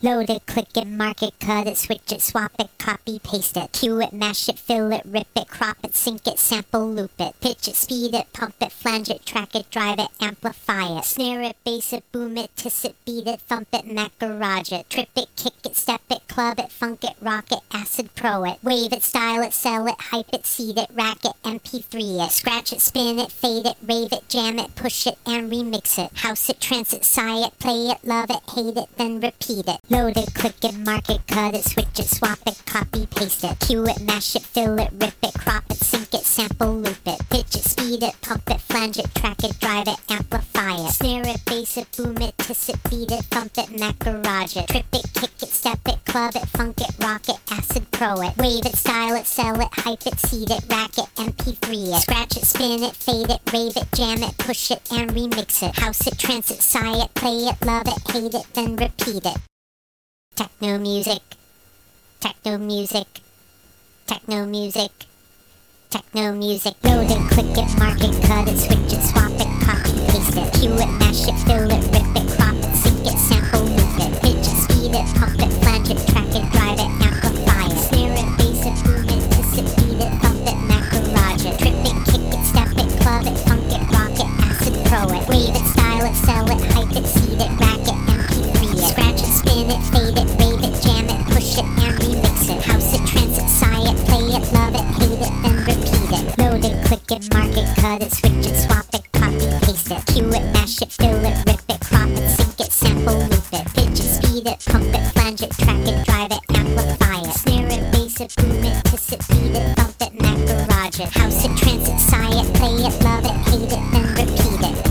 Load it, click it, mark it, cut it, switch it, swap it, copy, paste it, cue it, mash it, fill it, rip it, crop it, sync it, sample, loop it, pitch it, speed it, pump it, flange it, track it, drive it, amplify it, snare it, bass it, boom it, tiss it, beat it, thump it, Mac garage it, trip it, kick it, step it, club it, funk it, rock it, acid pro it, wave it, style it, sell it, hype it, seed it, rack it, MP3 it, scratch it, spin it, fade it, rave it, jam it, push it, and remix it, house it, trance it, sigh it, play it, love it, hate it, then repeat it. Load it, click it, mark it, cut it, switch it, swap it, copy, paste it, cue it, mash it, fill it, rip it, crop it, sync it, sample, loop it, pitch it, speed it, pump it, flange it, track it, drive it, amplify it, snare it, bass it, boom it, tiss it, beat it, thump it, Mac garage it, trip it, kick it, step it, club it, funk it, rock it, acid pro it, wave it, style it, sell it, hype it, seed it, rack it, MP3 it, scratch it, spin it, fade it, rave it, jam it, push it, and remix it, house it, trance it, sigh it, play it, love it, hate it, then repeat it. Techno music, techno music, techno music, techno music. Load it, click it, mark it, cut it, switch it, swap it, copy, paste it, cue it, mash it, fill it, rip it, crop it, sync it, sample, loop it, pitch it, speed it, pump it, flange it, track it, drive it, amplify it, snare it, bass it, boom it, tiss it, beat it, thump it, Mac garage it, trip it, kick it, step it, club it, funk it, rock it, acid pro it, wave it, style it, sell it, hype it, seed it, rack it, MP3 it, scratch it, spin it, fade it, rave it, jam it, push it, and remix it, house it, trance it, sigh it, play it, love it, hate it, then repeat it. Load it, click it, mark it, cut it, switch it, swap it, copy, paste it, cue it, mash it, fill it, rip it, crop it, sync it, sample, loop it, pitch it, speed it, pump it, flange it, track it, drive it, amplify it, snare it, bass it, boom it, tiss it, beat it, thump it, Mac garage it, house it, trance it, sigh it, play it, love it, hate it, then repeat it.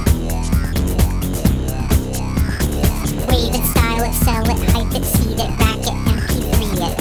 Wave it, style it, sell it, hype it, seed it, rack it, MP3 it.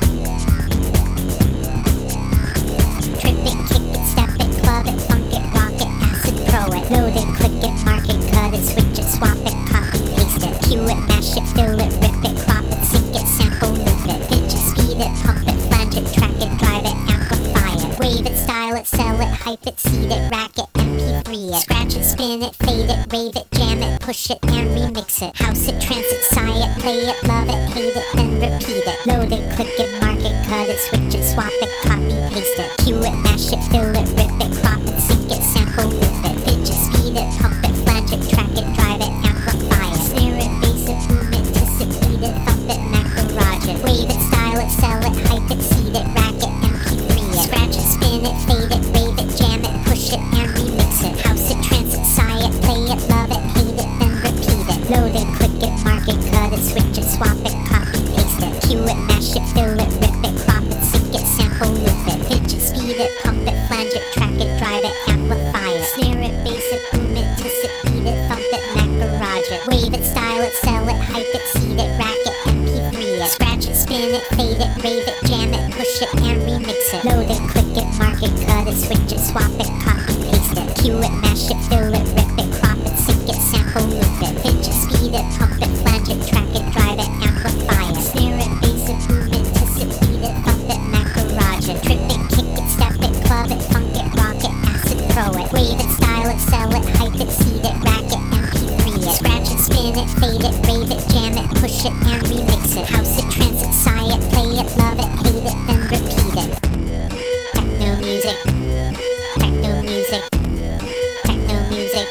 Trip it, kick it, step it, club it, funk it, rock it, acid pro it. Load it, click it, mark it, cut it, switch it, swap it, copy, paste it, cue it, mash it, fill it, rip it, crop it, sync it, sample, loop it, pitch it, speed it, pump it, flange it, track it, drive it, amplify it. Wave it, style it, sell it, hype it, seed it, rack it, MP3 it. Scratch it, spin it, fade it, rave it, jam it, push it, and remix it. House it, trance it, sigh it, play it, love it, hate it, then repeat it. Load it, click it, mark it, cut it, switch it, swap it, copy, paste it, cue it, mash it, fill it, rip it, crop it, sync it, sample, loop it, pitch it, speed it, pump it, flange it, track it, drive it, amplify it, snare it, bass it, boom it, tiss it, beat it, thump it, Mac garage it, wave it, style it, sell it, hype it, seed it, rack it, MP3 it, scratch it, spin it, fade it, rave it, jam it, push it, and remix it, house it, trance it, sigh it, play it, love it, hate it, then repeat it. Load it, click it, mark it, cut it, switch it, swap it, copy, paste it, cue it, mash it, fill it, rip it, crop it, sync it, sample, loop it, pitch it, speed it, pump it, flange it, track it, drive it, amplify it, snare it, bass it, boom it, tiss it, beat it, thump it, Mac garage it, wave it, style it, sell it, hype it, seed it, rack it, MP3 it, scratch it, spin it, fade it, rave it, jam it, push it, and remix it. Load it, click it, mark it, cut it, switch it, swap it, copy, paste it, cue it, mash it, fill it, rip it, crop it, sync it, sample, loop it, pitch it, speed it, pump it, flange it, track it, drive it, amplify it, snare it, bass it, boom it, tiss it, beat it, thump it, Mac garage it, trip it, kick it, step it, club it, funk it, rock it, acid pro it, wave it, style it, sell it, hype it, seed it, rack it, MP3 it, scratch it, spin it, fade it, rave it, jam it, push it, and remix it, house it, trance it, sigh it, play it, love it, hate it, then repeat it. Techno music, techno music, techno music,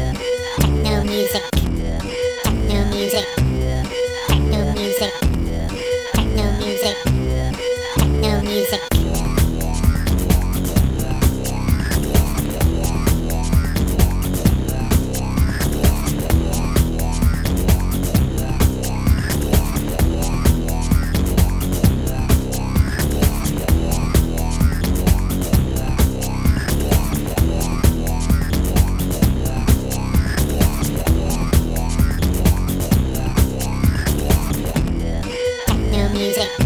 techno music, techno music, techno music, techno music, techno music. Music.